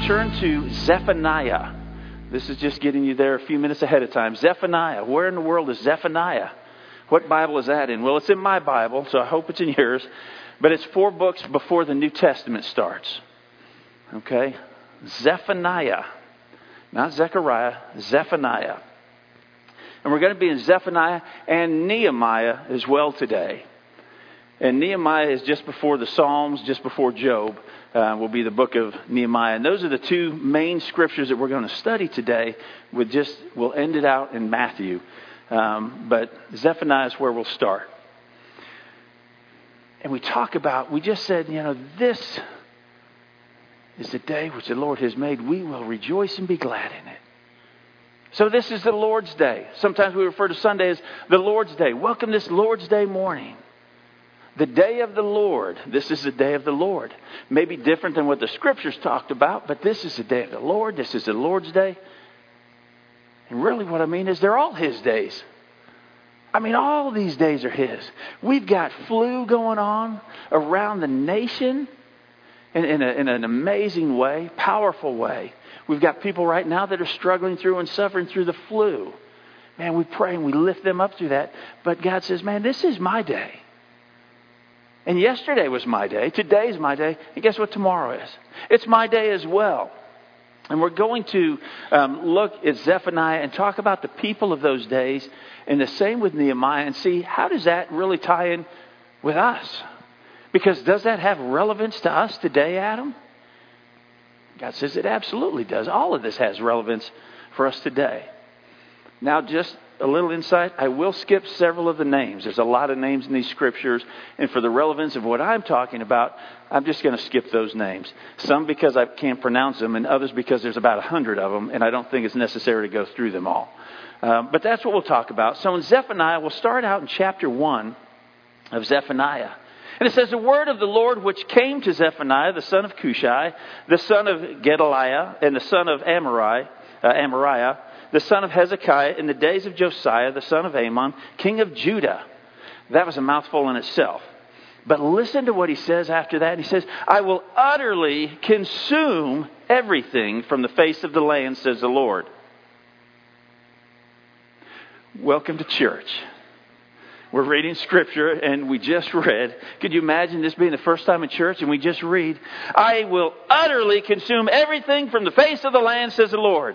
turn to Zephaniah. This is just getting you there a few minutes ahead of time. Zephaniah. Where in the world is Zephaniah? What Bible is that in? Well, it's in my Bible, so I hope it's in yours. But it's 4 books before the New Testament starts. Okay? Zephaniah. Not Zechariah, Zephaniah. And we're going to be in Zephaniah and Nehemiah as well today. And Nehemiah is just before the Psalms, just before Job. Will be the book of Nehemiah. And those are the 2 main scriptures that we're going to study today. We'll end it out in Matthew. But Zephaniah is where we'll start. And we just said, this is the day which the Lord has made. We will rejoice and be glad in it. So this is the Lord's Day. Sometimes we refer to Sunday as the Lord's Day. Welcome this Lord's Day morning. The day of the Lord. This is the day of the Lord. Maybe different than what the scriptures talked about, but this is the day of the Lord. This is the Lord's Day. And really what I mean is they're all His days. All these days are His. We've got flu going on around the nation in an amazing way, powerful way. We've got people right now that are struggling through and suffering through the flu. Man, we pray and we lift them up through that. But God says, man, this is my day. And yesterday was my day. Today is my day. And guess what tomorrow is? It's my day as well. And we're going to look at Zephaniah and talk about the people of those days. And the same with Nehemiah. And see, how does that really tie in with us? Because does that have relevance to us today, Adam? God says it absolutely does. All of this has relevance for us today. Now, just a little insight. I will skip several of the names. There's a lot of names in these scriptures. And for the relevance of what I'm talking about, I'm just going to skip those names. Some because I can't pronounce them, and others because there's about 100 of them, and I don't think it's necessary to go through them all. But that's what we'll talk about. So in Zephaniah, we'll start out in chapter 1 of Zephaniah. And it says, the word of the Lord which came to Zephaniah, the son of Cushai, the son of Gedaliah, and the son of Amariah, the son of Hezekiah, in the days of Josiah, the son of Amon, king of Judah. That was a mouthful in itself. But listen to what he says after that. He says, I will utterly consume everything from the face of the land, says the Lord. Welcome to church. We're reading scripture and we just read. Could you imagine this being the first time in church and we just read, I will utterly consume everything from the face of the land, says the Lord.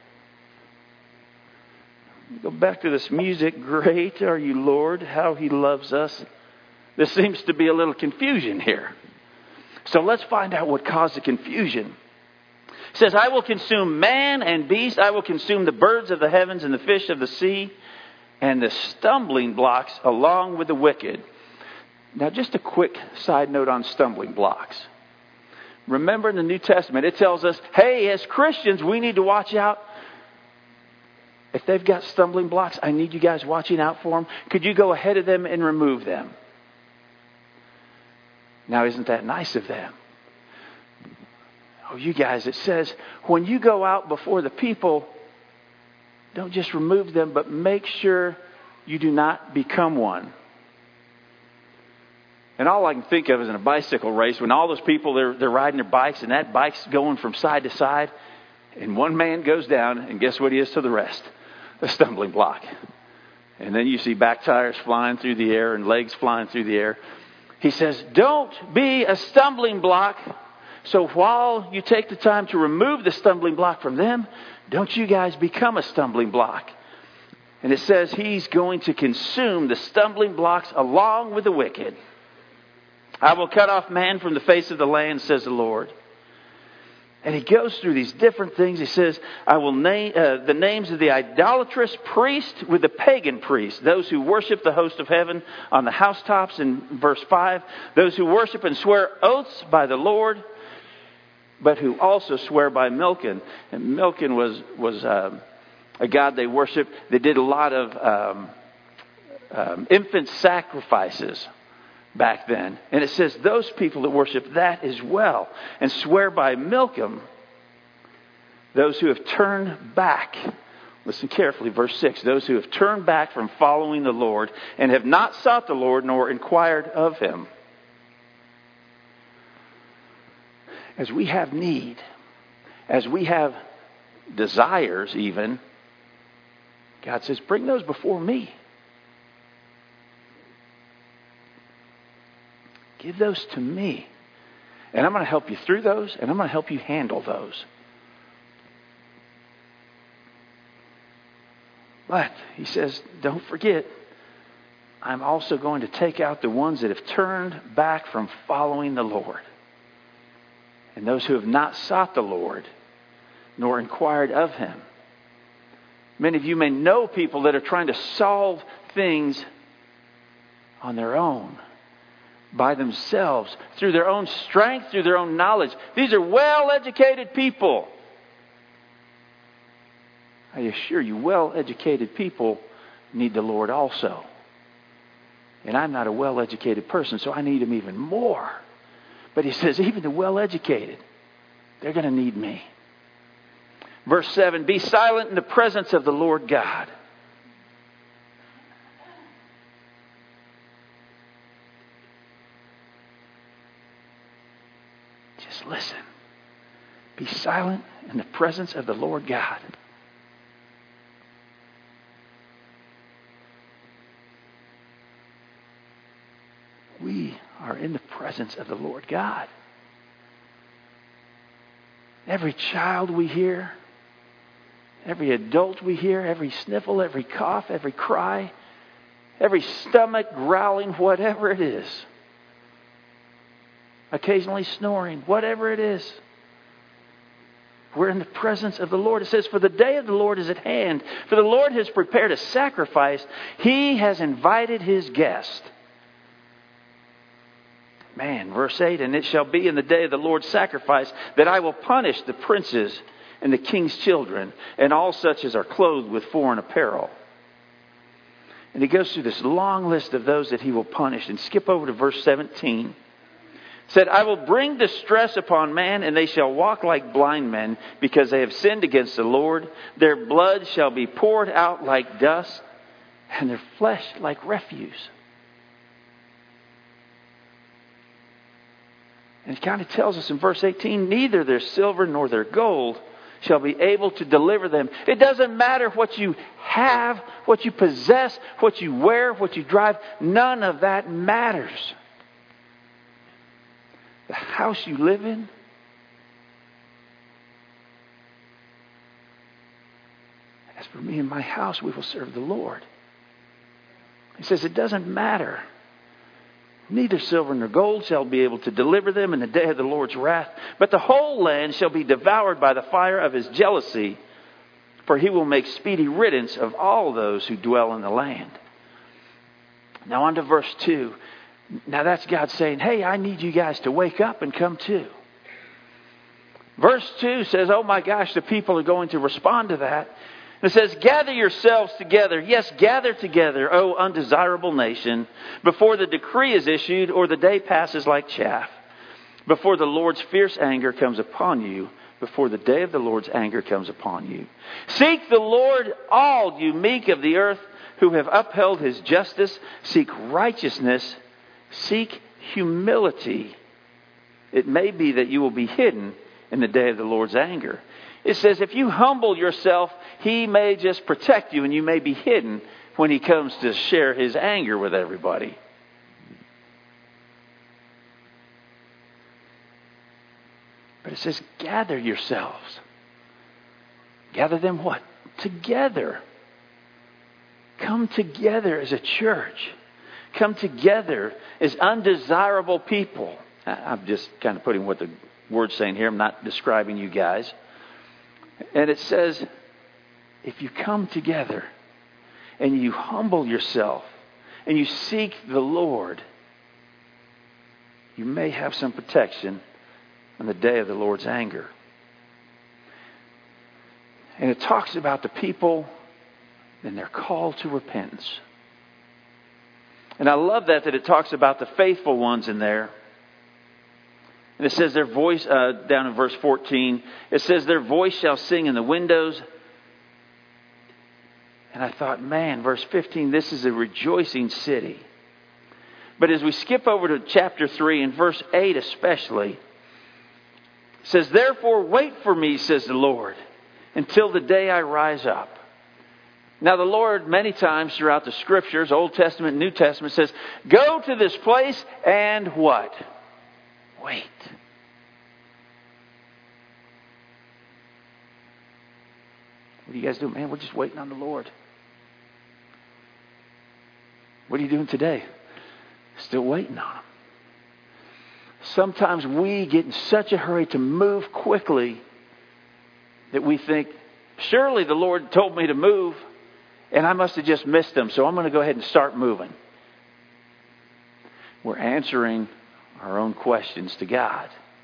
Go back to this music. Great are you, Lord, how He loves us. There seems to be a little confusion here. So let's find out what caused the confusion. It says, I will consume man and beast. I will consume the birds of the heavens and the fish of the sea and the stumbling blocks along with the wicked. Now, just a quick side note on stumbling blocks. Remember in the New Testament, it tells us, hey, as Christians, we need to watch out. If they've got stumbling blocks, I need you guys watching out for them. Could you go ahead of them and remove them? Now, isn't that nice of them? Oh, you guys, it says, when you go out before the people, don't just remove them, but make sure you do not become one. And all I can think of is in a bicycle race, when all those people, they're riding their bikes, and that bike's going from side to side, and one man goes down, and guess what he is to the rest? A stumbling block. And then you see back tires flying through the air and legs flying through the air. He says, don't be a stumbling block. So while you take the time to remove the stumbling block from them, don't you guys become a stumbling block. And it says He's going to consume the stumbling blocks along with the wicked. I will cut off man from the face of the land, says the Lord. And he goes through these different things. He says, I will name the names of the idolatrous priest with the pagan priest. Those who worship the host of heaven on the housetops in verse 5. Those who worship and swear oaths by the Lord, but who also swear by Milcom. And Milcom was a god they worshiped. They did a lot of infant sacrifices back then. And it says those people that worship that as well and swear by Milcom, those who have turned back. Listen carefully, verse 6. Those who have turned back from following the Lord and have not sought the Lord nor inquired of Him. As we have need, as we have desires even, God says, bring those before me. Give those to me. And I'm going to help you through those, and I'm going to help you handle those. But, he says, don't forget, I'm also going to take out the ones that have turned back from following the Lord. And those who have not sought the Lord, nor inquired of Him. Many of you may know people that are trying to solve things on their own, by themselves, through their own strength, through their own knowledge. These are well-educated people. I assure you, well-educated people need the Lord also. And I'm not a well-educated person, so I need Him even more. But he says, even the well-educated, they're going to need me. Verse 7, be silent in the presence of the Lord God. Just listen. Be silent in the presence of the Lord God. We are in the presence of the Lord God. Every child we hear, every adult we hear, every sniffle, every cough, every cry, every stomach growling, whatever it is, occasionally snoring, whatever it is, we're in the presence of the Lord. It says, for the day of the Lord is at hand. For the Lord has prepared a sacrifice. He has invited His guest. Man, verse 8, and it shall be in the day of the Lord's sacrifice that I will punish the princes and the king's children and all such as are clothed with foreign apparel. And he goes through this long list of those that He will punish. And skip over to verse 17. It said, I will bring distress upon man, and they shall walk like blind men, because they have sinned against the Lord. Their blood shall be poured out like dust, and their flesh like refuse. And it kind of tells us in verse 18, neither their silver nor their gold shall be able to deliver them. It doesn't matter what you have, what you possess, what you wear, what you drive. None of that matters. The house you live in, as for me and my house, we will serve the Lord. He says it doesn't matter. Neither silver nor gold shall be able to deliver them in the day of the Lord's wrath. But the whole land shall be devoured by the fire of His jealousy. For He will make speedy riddance of all those who dwell in the land. Now on to verse 2. Now that's God saying, hey, I need you guys to wake up and come to. Verse 2 says, oh my gosh, the people are going to respond to that. It says, gather yourselves together. Yes, gather together, O undesirable nation, before the decree is issued or the day passes like chaff. Before the Lord's fierce anger comes upon you. Before the day of the Lord's anger comes upon you. Seek the Lord, all you meek of the earth who have upheld His justice. Seek righteousness. Seek humility. It may be that you will be hidden in the day of the Lord's anger. It says if you humble yourself, He may just protect you and you may be hidden when He comes to share His anger with everybody. But it says gather yourselves. Gather them what? Together. Come together as a church. Come together as undesirable people. I'm just kind of putting what the word's saying here. I'm not describing you guys. And it says, if you come together and you humble yourself and you seek the Lord, you may have some protection on the day of the Lord's anger. And it talks about the people and their call to repentance. And I love that it talks about the faithful ones in there. And it says their voice, down in verse 14, it says their voice shall sing in the windows. And I thought, man, verse 15, this is a rejoicing city. But as we skip over to chapter 3 and verse 8 especially, it says, therefore wait for me, says the Lord, until the day I rise up. Now the Lord, many times throughout the Scriptures, Old Testament, New Testament, says, go to this place and what? Wait. What do you guys do? Man, we're just waiting on the Lord. What are you doing today? Still waiting on Him. Sometimes we get in such a hurry to move quickly that we think, surely the Lord told me to move and I must have just missed Him, so I'm going to go ahead and start moving. We're answering our own questions to God.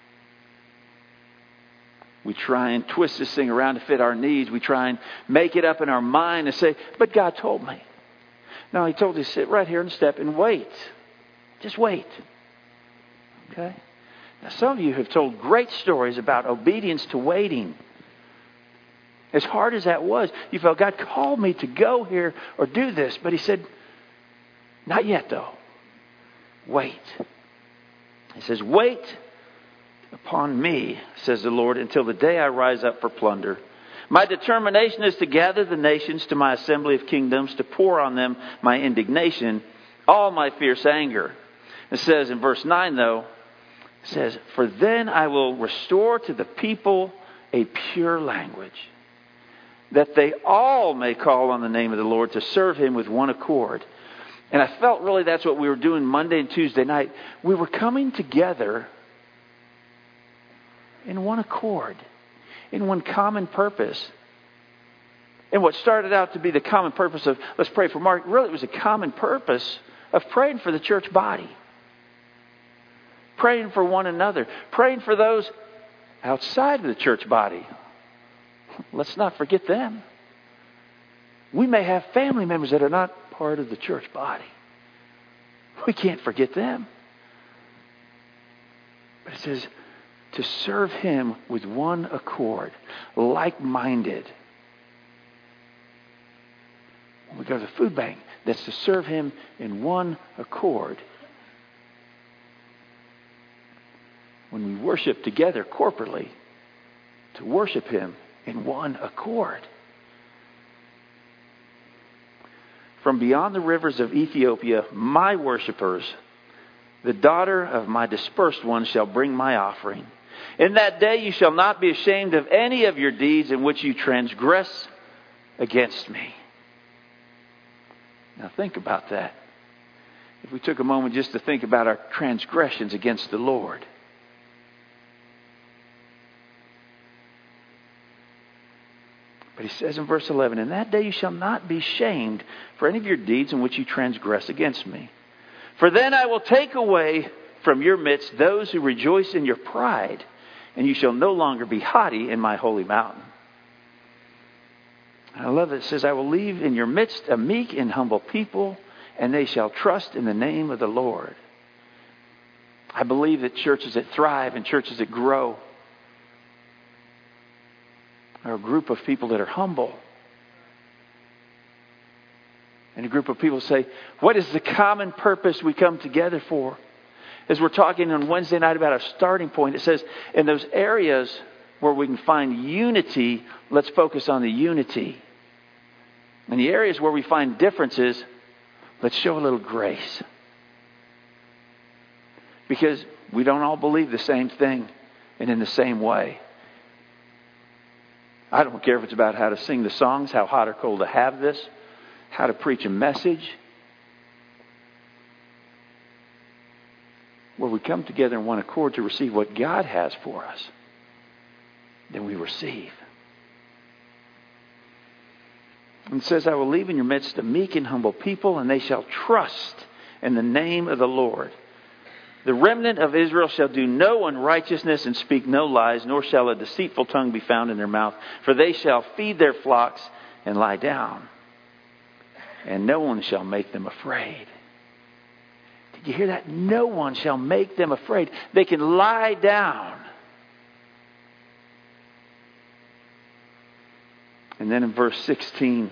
We try and twist this thing around to fit our needs. We try and make it up in our mind and say, but God told me. No, He told you to sit right here and step and wait. Just wait. Okay? Now some of you have told great stories about obedience to waiting. As hard as that was, you felt God called me to go here or do this. But He said, not yet though. Wait. He says, wait upon me, says the Lord, until the day I rise up for plunder. My determination is to gather the nations to my assembly of kingdoms, to pour on them my indignation, all my fierce anger. It says in verse 9 though, it says, for then I will restore to the people a pure language, that they all may call on the name of the Lord to serve Him with one accord. And I felt really that's what we were doing Monday and Tuesday night. We were coming together in one accord, in one common purpose. And what started out to be the common purpose of let's pray for Mark, really it was a common purpose of praying for the church body. Praying for one another. Praying for those outside of the church body. Let's not forget them. We may have family members that are not part of the church body. We can't forget them. But it says to serve Him with one accord, like-minded. When we go to the food bank, that's to serve Him in one accord. When we worship together corporately, to worship Him in one accord. From beyond the rivers of Ethiopia, my worshipers, the daughter of my dispersed ones, shall bring my offering. In that day you shall not be ashamed of any of your deeds in which you transgress against me. Now think about that. If we took a moment just to think about our transgressions against the Lord. But He says in verse 11, in that day you shall not be shamed for any of your deeds in which you transgress against me. For then I will take away from your midst those who rejoice in your pride, and you shall no longer be haughty in my holy mountain. And I love that it says, I will leave in your midst a meek and humble people, and they shall trust in the name of the Lord. I believe that churches that thrive and churches that grow are a group of people that are humble. And a group of people say, what is the common purpose we come together for? As we're talking on Wednesday night about our starting point, it says, in those areas where we can find unity, let's focus on the unity. In the areas where we find differences, let's show a little grace. Because we don't all believe the same thing and in the same way. I don't care if it's about how to sing the songs, how hot or cold to have this, how to preach a message. Where we come together in one accord to receive what God has for us, then we receive. And it says, I will leave in your midst a meek and humble people, and they shall trust in the name of the Lord. The remnant of Israel shall do no unrighteousness and speak no lies, nor shall a deceitful tongue be found in their mouth. For they shall feed their flocks and lie down, and no one shall make them afraid. Did you hear that? No one shall make them afraid. They can lie down. And then in verse 16,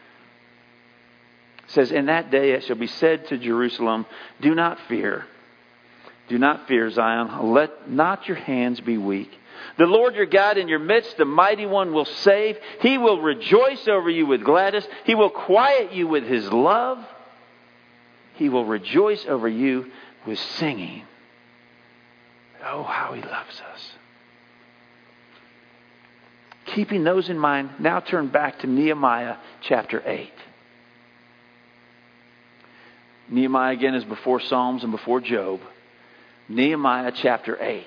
it says, in that day it shall be said to Jerusalem, do not fear. Do not fear, Zion. Let not your hands be weak. The Lord your God in your midst, the mighty one, will save. He will rejoice over you with gladness. He will quiet you with his love. He will rejoice over you with singing. Oh, how he loves us. Keeping those in mind, now turn back to Nehemiah chapter 8. Nehemiah again is before Psalms and before Job. Nehemiah chapter 8.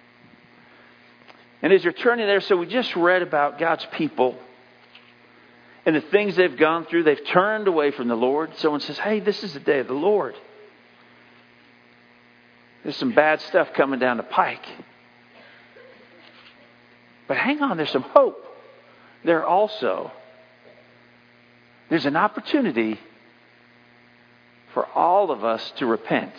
And as you're turning there, so we just read about God's people and the things they've gone through. They've turned away from the Lord. Someone says, hey, this is the day of the Lord. There's some bad stuff coming down the pike. But hang on, there's some hope there also. There's an opportunity for all of us to repent.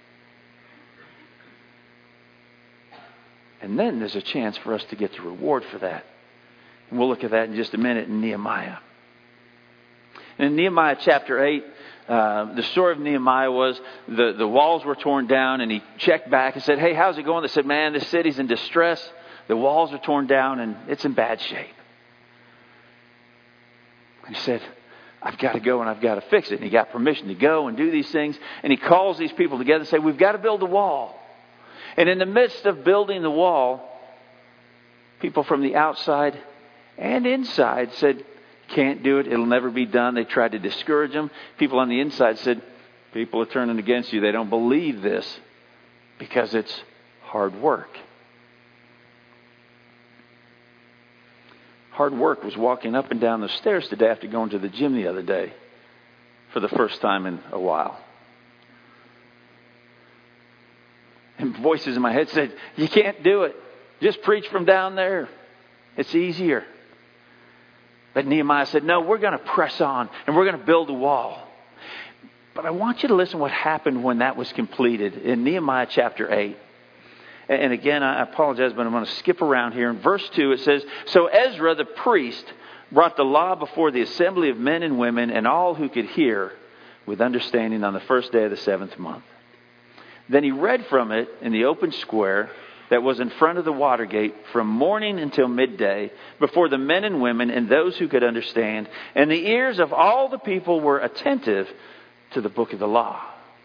And then there's a chance for us to get the reward for that. And we'll look at that in just a minute in Nehemiah. And in Nehemiah chapter 8, the story of Nehemiah was the walls were torn down, and he checked back and said, hey, how's it going? They said, man, this city's in distress. The walls are torn down and it's in bad shape. And he said, I've got to go and I've got to fix it. And he got permission to go and do these things. And he calls these people together and says, we've got to build a wall. And in the midst of building the wall, people from the outside and inside said, can't do it. It'll never be done. They tried to discourage him. People on the inside said, people are turning against you. They don't believe this because it's hard work. Hard work was walking up and down the stairs today after going to the gym the other day for the first time in a while. And voices in my head said, you can't do it. Just preach from down there. It's easier. But Nehemiah said, no, we're going to press on and we're going to build a wall. But I want you to listen to what happened when that was completed in Nehemiah chapter 8. And again, I apologize, but I'm going to skip around here. In verse 2, it says, so Ezra the priest brought the law before the assembly of men and women and all who could hear with understanding on the first day of the 7th month. Then he read from it in the open square that was in front of the water gate from morning until midday before the men and women and those who could understand. And the ears of all the people were attentive to the book of the law.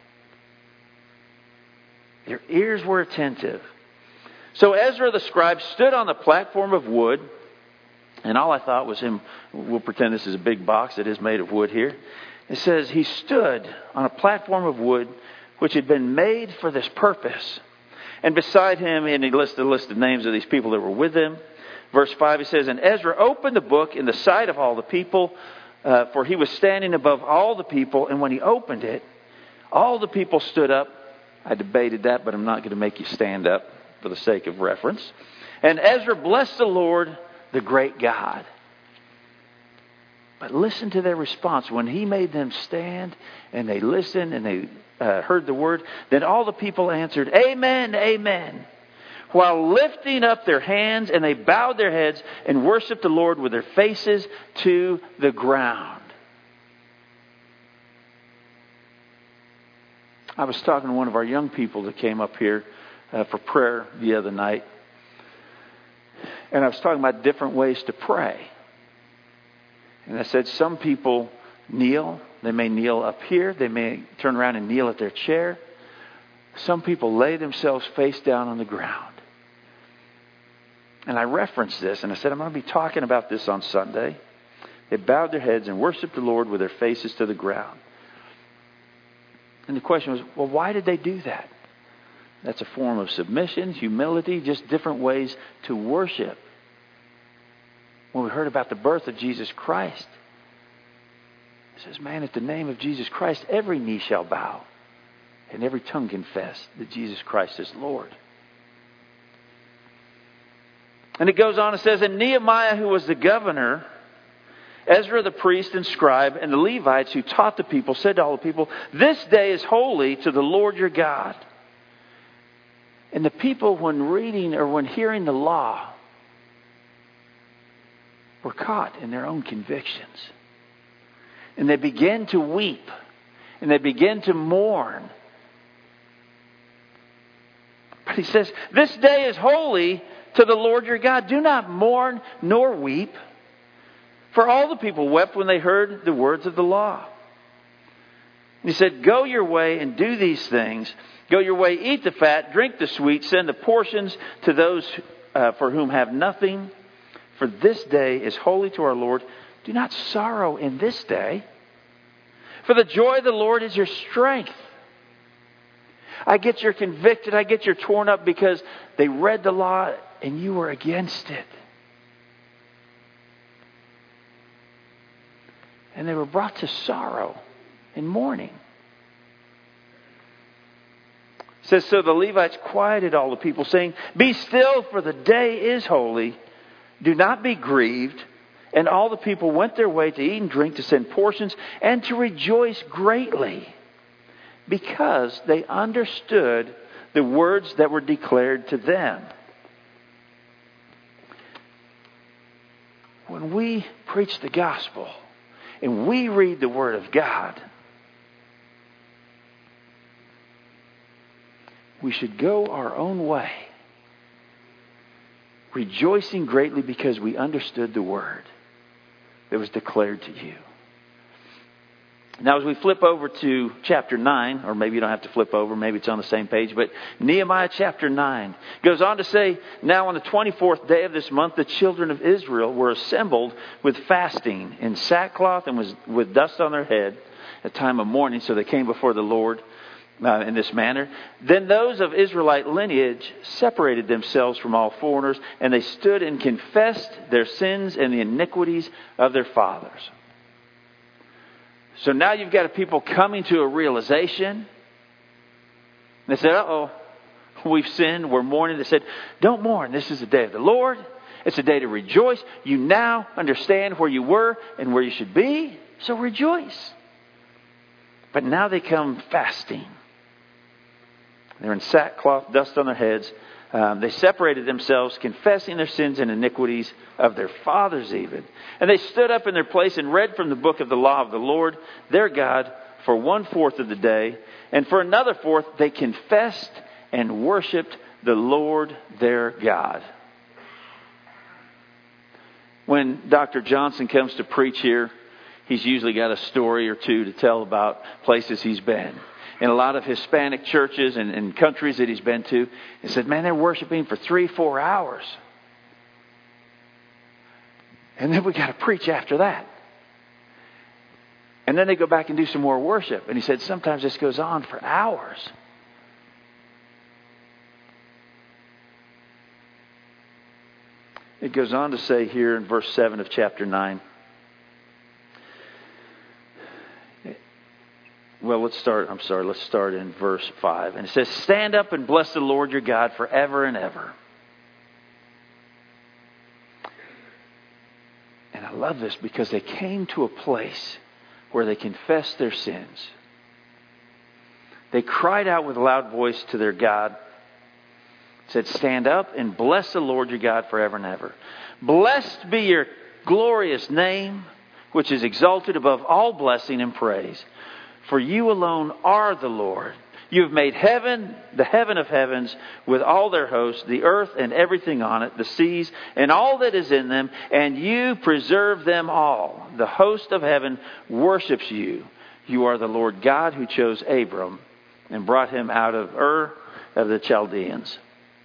Their ears were attentive. So Ezra the scribe stood on the platform of wood. And all I thought was him. We'll pretend this is a big box that is made of wood here. It says he stood on a platform of wood which had been made for this purpose. And beside him, and he lists the list of names of these people that were with him. Verse 5, he says, and Ezra opened the book in the sight of all the people, for he was standing above all the people. And when he opened it, all the people stood up. I debated that, but I'm not going to make you stand up for the sake of reference. And Ezra blessed the Lord, the great God. But listen to their response. When he made them stand and they listened and they heard the word, then all the people answered, Amen, Amen, while lifting up their hands, and they bowed their heads and worshiped the Lord with their faces to the ground. I was talking to one of our young people that came up here for prayer the other night. And I was talking about different ways to pray. And I said some people kneel. They may kneel up here. They may turn around and kneel at their chair. Some people lay themselves face down on the ground. And I referenced this and I said, I'm going to be talking about this on Sunday. They bowed their heads and worshiped the Lord with their faces to the ground. And the question was, well, why did they do that? That's a form of submission, humility, just different ways to worship. When we heard about the birth of Jesus Christ, it says, man, at the name of Jesus Christ, every knee shall bow and every tongue confess that Jesus Christ is Lord. And it goes on, it says, and Nehemiah, who was the governor, Ezra the priest and scribe, and the Levites who taught the people, said to all the people, this day is holy to the Lord your God. And the people, when reading or when hearing the law, were caught in their own convictions. And they began to weep. And they began to mourn. But he says, this day is holy to the Lord your God. Do not mourn nor weep. For all the people wept when they heard the words of the law. He said, go your way and do these things. Go your way, eat the fat, drink the sweet, send the portions to those for whom have nothing. For this day is holy to our Lord. Do not sorrow in this day. For the joy of the Lord is your strength. I get you're convicted. I get you're torn up because they read the law and you were against it. And they were brought to sorrow and mourning. It says, so the Levites quieted all the people, saying, be still, for the day is holy. Do not be grieved. And all the people went their way to eat and drink, to send portions, and to rejoice greatly, because they understood the words that were declared to them. When we preach the gospel and we read the Word of God, we should go our own way, rejoicing greatly because we understood the Word that was declared to you. Now, as we flip over to chapter 9, or maybe you don't have to flip over, maybe it's on the same page, but Nehemiah chapter 9 goes on to say, now on the 24th day of this month, the children of Israel were assembled with fasting in sackcloth and with dust on their head, a time of mourning, so they came before the Lord in this manner. Then those of Israelite lineage separated themselves from all foreigners, and they stood and confessed their sins and the iniquities of their fathers. So now you've got a people coming to a realization. They said, uh-oh, we've sinned, we're mourning. They said, don't mourn. This is the day of the Lord. It's a day to rejoice. You now understand where you were and where you should be, so rejoice. But now they come fasting. They're in sackcloth, dust on their heads. They separated themselves, confessing their sins and iniquities of their fathers even. And they stood up in their place and read from the book of the law of the Lord, their God, for 1/4 of the day. And for another fourth, they confessed and worshiped the Lord their God. When Dr. Johnson comes to preach here, he's usually got a story or two to tell about places he's been. In a lot of Hispanic churches and countries that he's been to, he said, man, they're worshiping for 3-4 hours. And then we got to preach after that. And then they go back and do some more worship. And he said, sometimes this goes on for hours. It goes on to say here in verse 7 of chapter 9. Well, let's start in verse 5. And it says, stand up and bless the Lord your God forever and ever. And I love this because they came to a place where they confessed their sins. They cried out with a loud voice to their God. It said, stand up and bless the Lord your God forever and ever. Blessed be your glorious name, which is exalted above all blessing and praise. For you alone are the Lord. You have made heaven, the heaven of heavens, with all their hosts, the earth and everything on it, the seas and all that is in them, and you preserve them all. The host of heaven worships you. You are the Lord God who chose Abram and brought him out of Ur of the Chaldeans.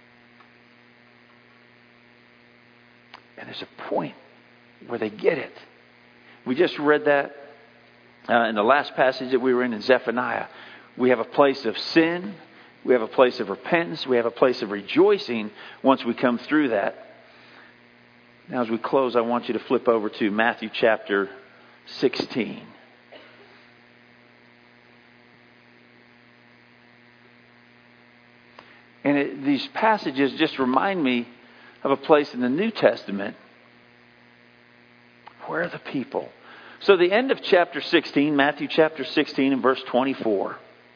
And there's a point where they get it. We just read that. In the last passage that we were in Zephaniah, we have a place of sin. We have a place of repentance. We have a place of rejoicing once we come through that. Now, as we close, I want you to flip over to Matthew chapter 16. And these passages just remind me of a place in the New Testament. Where are the people? So the end of chapter 16, Matthew chapter 16 and verse 24.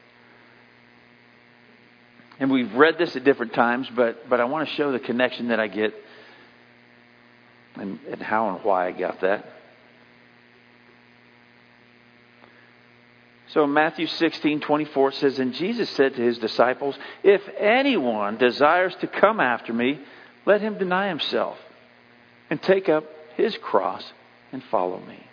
And we've read this at different times, but I want to show the connection that I get and how and why I got that. So in Matthew 16:24 says, and Jesus said to his disciples, if anyone desires to come after me, let him deny himself and take up his cross and follow me.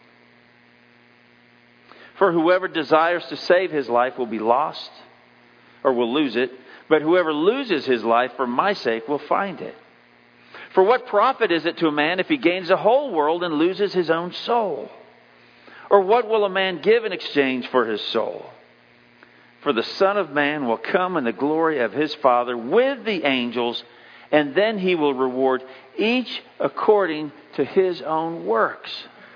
For whoever desires to save his life will be lost or will lose it, but whoever loses his life for my sake will find it. For what profit is it to a man if he gains the whole world and loses his own soul? Or what will a man give in exchange for his soul? For the Son of Man will come in the glory of his Father with the angels, and then he will reward each according to his own works.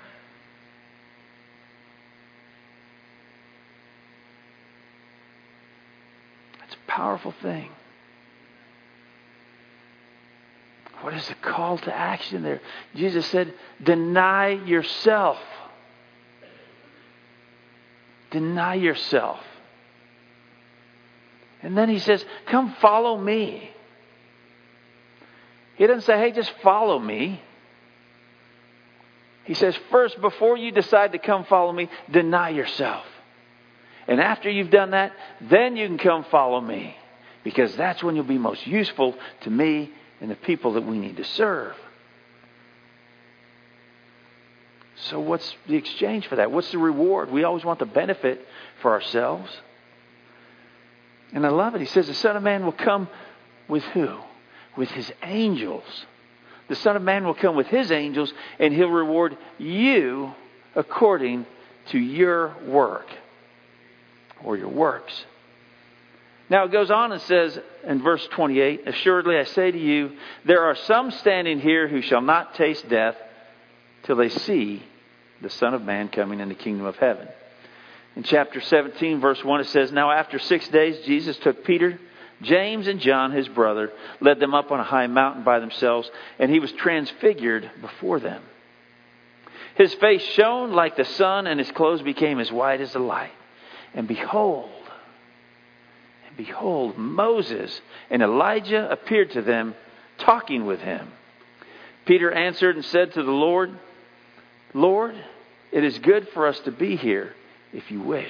That's a powerful thing. What is the call to action there? Jesus said, deny yourself. Deny yourself. And then he says, come follow me. He doesn't say, hey, just follow me. He says, first, before you decide to come follow me, deny yourself. And after you've done that, then you can come follow me. Because that's when you'll be most useful to me and the people that we need to serve. So what's the exchange for that? What's the reward? We always want the benefit for ourselves. And I love it. He says the Son of Man will come with who? With his angels. The Son of Man will come with his angels, and he'll reward you according to your work or your works. Now it goes on and says in verse 28, assuredly I say to you, there are some standing here who shall not taste death till they see the Son of Man coming in the kingdom of heaven. In chapter 17, verse 1, it says, now after 6 days, Jesus took Peter, James, and John, his brother, led them up on a high mountain by themselves, and he was transfigured before them. His face shone like the sun, and his clothes became as white as the light. And behold, Moses and Elijah appeared to them, talking with him. Peter answered and said to the Lord, Lord, it is good for us to be here if you wish.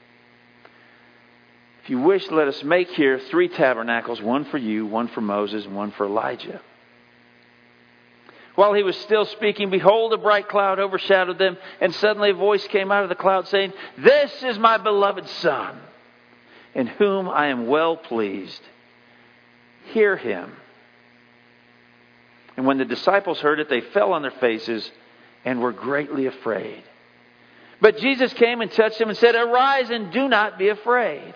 If you wish, let us make here 3 tabernacles, one for you, one for Moses, and one for Elijah. While he was still speaking, behold, a bright cloud overshadowed them, and suddenly a voice came out of the cloud saying, this is my beloved Son, in whom I am well pleased. Hear him. And when the disciples heard it, they fell on their faces and were greatly afraid. But Jesus came and touched them and said, arise and do not be afraid.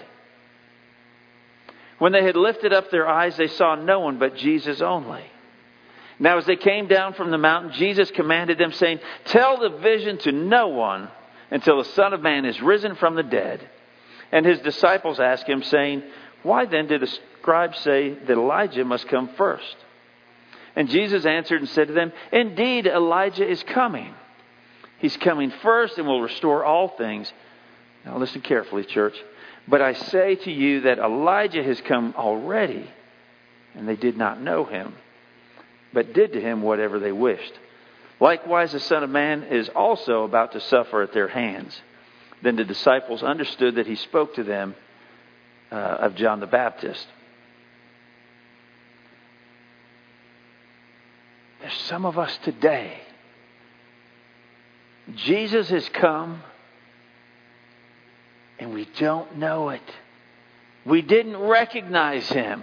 When they had lifted up their eyes, they saw no one but Jesus only. Now as they came down from the mountain, Jesus commanded them, saying, tell the vision to no one until the Son of Man is risen from the dead. And his disciples asked him, saying, why then did the scribes say that Elijah must come first? And Jesus answered and said to them, indeed, Elijah is coming. He's coming first and will restore all things. Now listen carefully, church. But I say to you that Elijah has come already, and they did not know him, but did to him whatever they wished. Likewise, the Son of Man is also about to suffer at their hands. Then the disciples understood that he spoke to them of John the Baptist. There's some of us today. Jesus has come, and we don't know it. We didn't recognize him.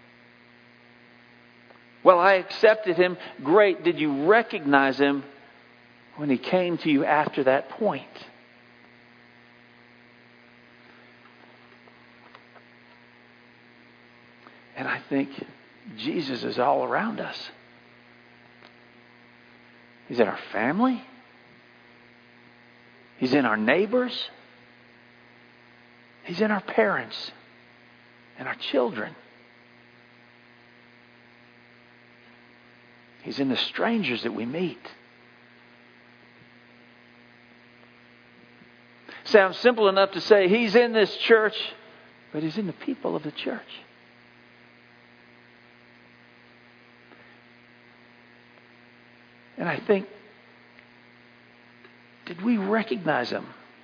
Well, I accepted him. Great. Did you recognize him when he came to you after that point? And I think Jesus is all around us. He's in our family. He's in our neighbors. He's in our parents and our children. He's in the strangers that we meet. Sounds simple enough to say he's in this church, but he's in the people of the church. And I think, did we recognize him?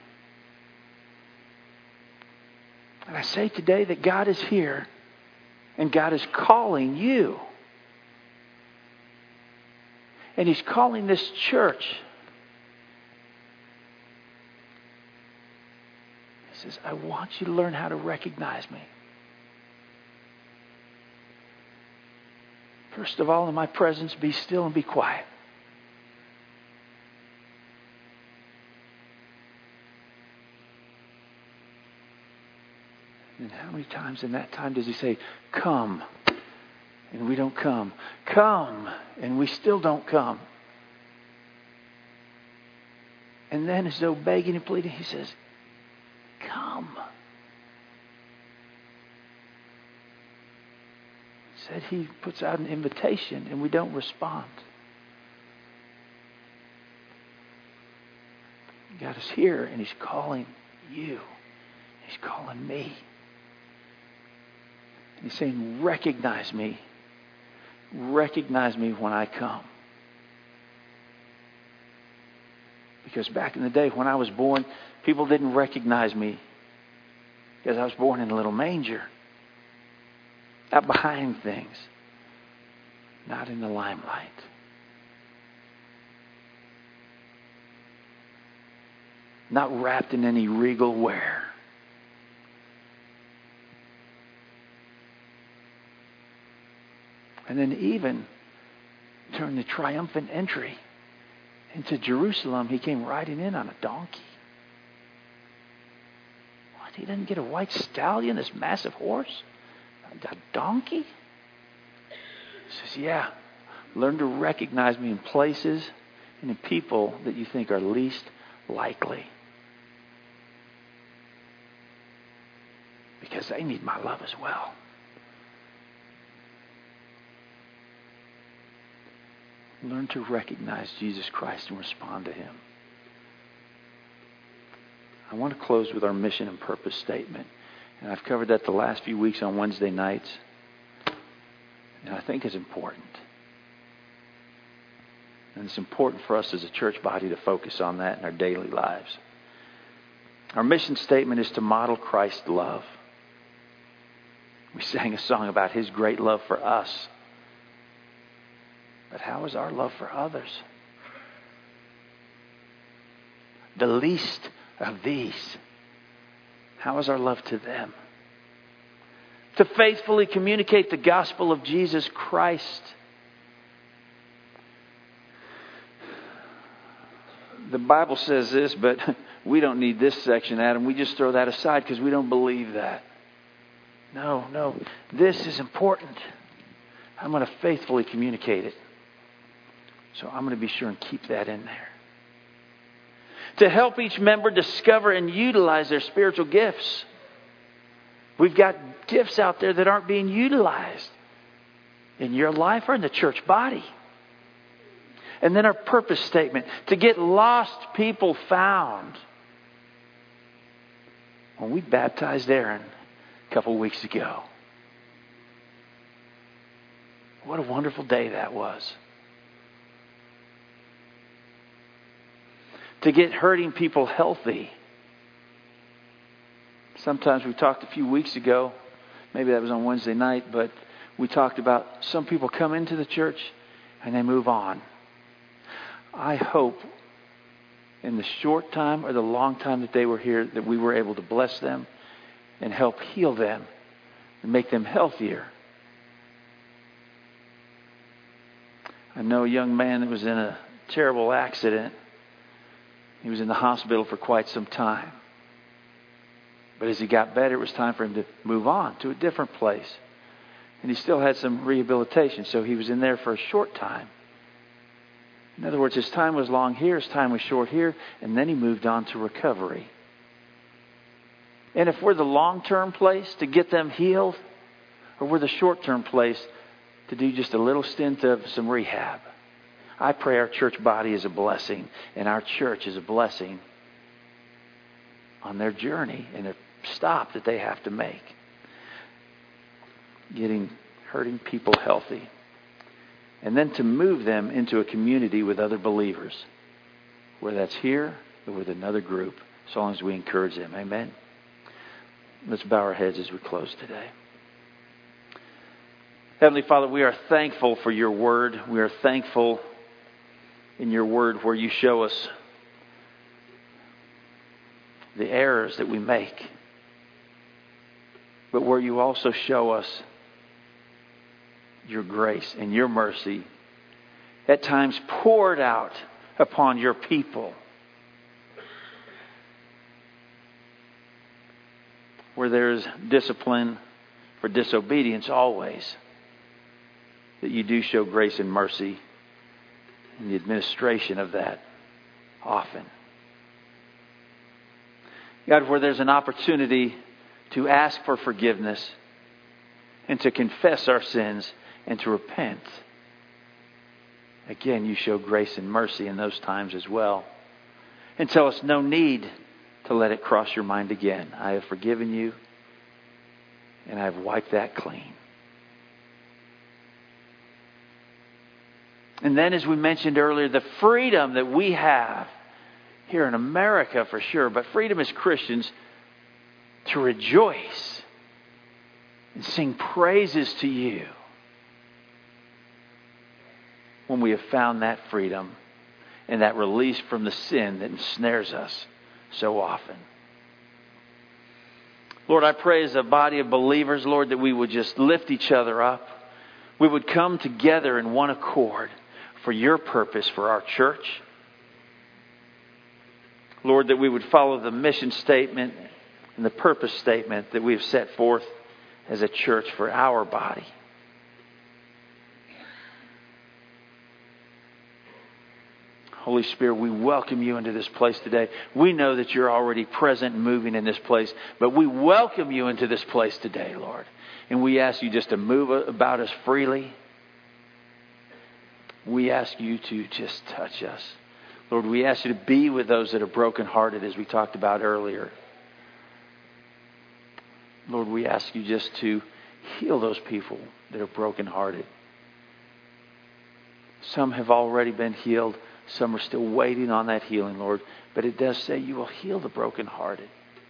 And I say today that God is here and God is calling you. And He's calling this church. He says, I want you to learn how to recognize me. First of all, in my presence, be still and be quiet. And how many times in that time does He say, come, and we don't come? Come, and we still don't come. And then as though begging and pleading, He says, come. Said He puts out an invitation and we don't respond. God is here and He's calling you. He's calling me. And He's saying, recognize me. Recognize me when I come. Because back in the day when I was born, people didn't recognize me because I was born in a little manger. Out behind things. Not in the limelight. Not wrapped in any regal wear. And then even during the triumphant entry into Jerusalem, He came riding in on a donkey. What? He didn't get a white stallion, this massive horse? A donkey? He says, yeah, learn to recognize me in places and in people that you think are least likely. Because they need my love as well. Learn to recognize Jesus Christ and respond to Him. I want to close with our mission and purpose statement. And I've covered that the last few weeks on Wednesday nights. And I think it's important. And it's important for us as a church body to focus on that in our daily lives. Our mission statement is to model Christ's love. We sang a song about His great love for us. But how is our love for others? The least of these. How is our love to them? To faithfully communicate the gospel of Jesus Christ. The Bible says this, but we don't need this section, Adam. We just throw that aside because we don't believe that. No. This is important. I'm going to faithfully communicate it. So I'm going to be sure and keep that in there. To help each member discover and utilize their spiritual gifts. We've got gifts out there that aren't being utilized in your life or in the church body. And then our purpose statement. To get lost people found. Well, we baptized Aaron a couple weeks ago. What a wonderful day that was. To get hurting people healthy. Sometimes we talked a few weeks ago, maybe that was on Wednesday night, but we talked about some people come into the church and they move on. I hope in the short time or the long time that they were here that we were able to bless them and help heal them and make them healthier. I know a young man that was in a terrible accident. He was in the hospital for quite some time. But as he got better, it was time for him to move on to a different place. And he still had some rehabilitation, so he was in there for a short time. In other words, his time was long here, his time was short here, and then he moved on to recovery. And if we're the long-term place to get them healed, or we're the short-term place to do just a little stint of some rehab, I pray our church body is a blessing, and our church is a blessing on their journey and their stop that they have to make. Hurting people healthy. And then to move them into a community with other believers. Whether that's here or with another group. As long as we encourage them. Amen. Let's bow our heads as we close today. Heavenly Father, we are thankful for your word. We are thankful in your word where you show us the errors that we make, but where you also show us your grace and your mercy, at times poured out upon your people. Where there is discipline for disobedience always, that you do show grace and mercy in the administration of that often. God, where there's an opportunity to ask for forgiveness and to confess our sins and to repent, again, you show grace and mercy in those times as well. And tell us no need to let it cross your mind again. I have forgiven you and I have wiped that clean. And then, as we mentioned earlier, the freedom that we have here in America for sure, but freedom as Christians to rejoice and sing praises to you when we have found that freedom and that release from the sin that ensnares us so often. Lord, I pray as a body of believers, Lord, that we would just lift each other up. We would come together in one accord for your purpose for our church. Lord, that we would follow the mission statement and the purpose statement that we have set forth as a church for our body. Holy Spirit, we welcome you into this place today. We know that you're already present and moving in this place, but we welcome you into this place today, Lord. And we ask you just to move about us freely. We ask you to just touch us. Lord, we ask you to be with those that are brokenhearted, as we talked about earlier. Lord, we ask you just to heal those people that are brokenhearted. Some have already been healed. Some are still waiting on that healing, Lord. But it does say you will heal the brokenhearted.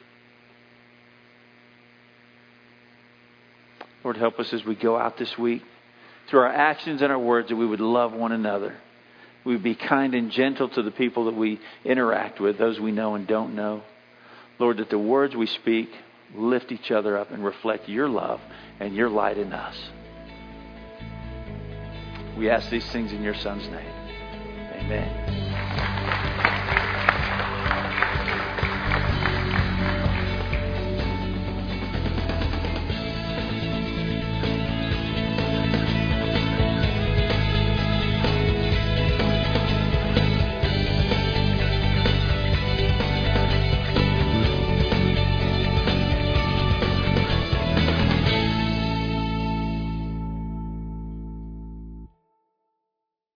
Lord, help us as we go out this week. Through our actions and our words, that we would love one another. We would be kind and gentle to the people that we interact with, those we know and don't know. Lord, that the words we speak lift each other up and reflect your love and your light in us. We ask these things in your Son's name. Amen.